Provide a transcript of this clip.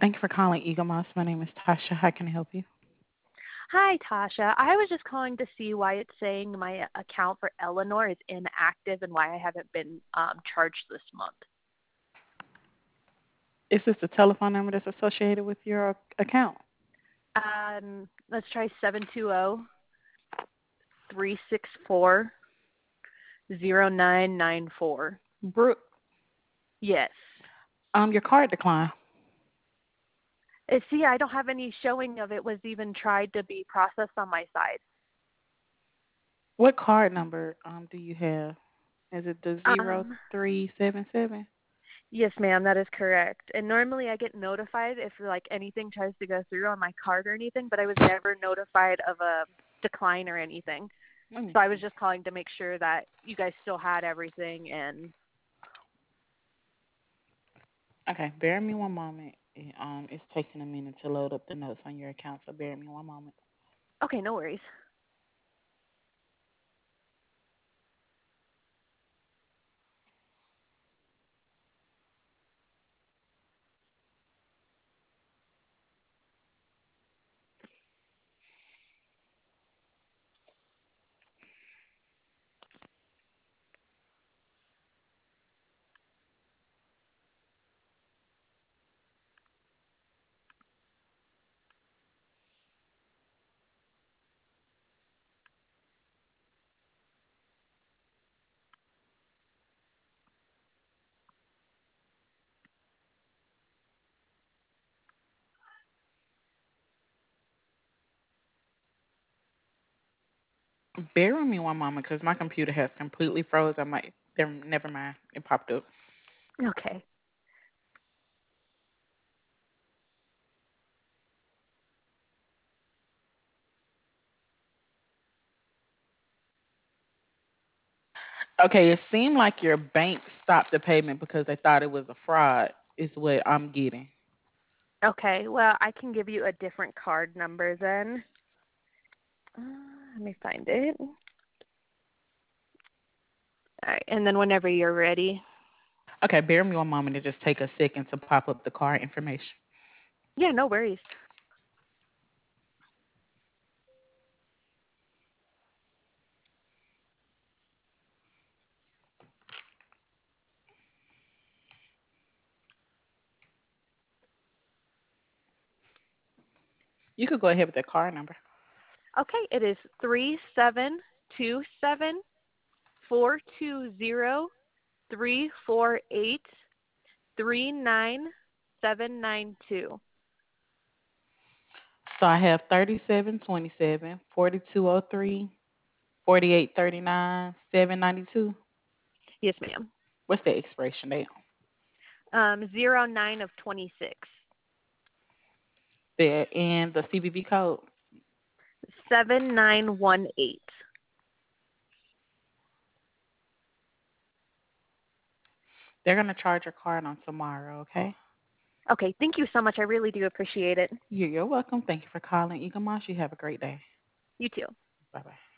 Thank you for calling Eagle Moss. My name is Tasha. How can I help you? Hi, Tasha. I was just calling to see why it's saying my account for Eleanor is inactive and why I haven't been charged this month. Is this the telephone number that's associated with your account? Let's try 720-364-0994. Brooke, Yes. your card declined. See, I don't have any showing of it was even tried to be processed on my side. What card number do you have? Is it the zero Um, three seven seven? yes, ma'am, that is correct. And normally I get notified if like anything tries to go through on my card or anything, but I was never notified of a decline or anything. Let me So I was see. just calling to make sure that you guys still had everything and Okay, bear me one moment. It's taking a minute to load up the notes on your account, so bear me one moment. okay, no worries. Bear with me one moment because my computer has completely froze. I might. There, never mind. It popped up. Okay. Okay, it seemed like your bank stopped the payment because they thought it was a fraud. Is what I'm getting. Okay. Well, I can give you a different card number then. Let me find it. All right. And then whenever you're ready. Okay, bear with me one moment. It just take a second to pop up the card information. Yeah, no worries. You could go ahead with the card number. Okay, it is 3727-420-348-39792. So I have 3727 4203 4839 792. Yes, ma'am. What's the expiration date? 09 of 26. There and the CVV code. 7918. They're gonna charge your card on tomorrow. Okay. Okay, thank you so much. I really do appreciate it. You're welcome. Thank you for calling Eagle Moss. You have a great day. You too. Bye bye.